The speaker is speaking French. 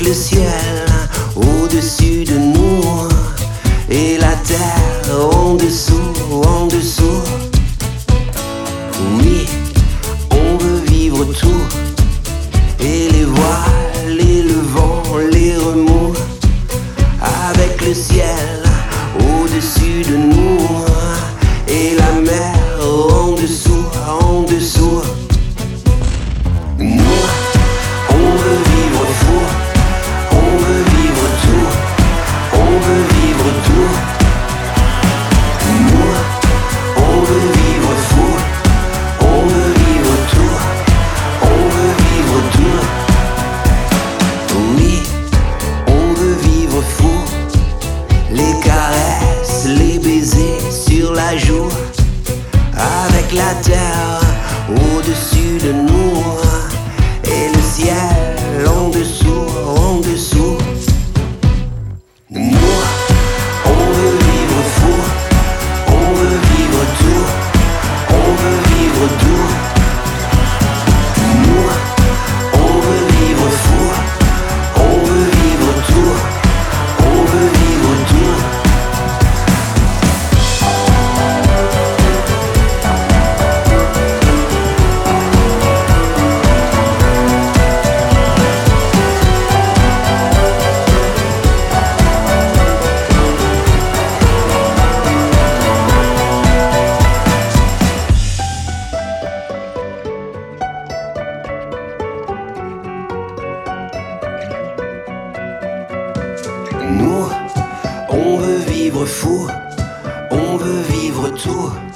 le ciel au-dessus de nous et la terre en dessous, en dessous. Oui, on veut vivre tout, et les voiles, et le vent, les remous, avec le ciel au-dessus de nous et la mer en dessous, en dessous. Nous, on veut vivre fou, on veut vivre tout, on veut vivre tout. Nous, on veut vivre fou, on veut vivre tout, on veut vivre tout. Oui, on veut vivre fou, les caresses, les baisers sur la joue, avec la terre au-dessus de nous et le ciel en dessous, en dessous. Nous, on veut vivre fou, on veut vivre tout, on veut vivre tout. Nous, on veut vivre fou, on veut vivre tout, on veut vivre tout. Nous, on veut vivre fou, on veut vivre tout.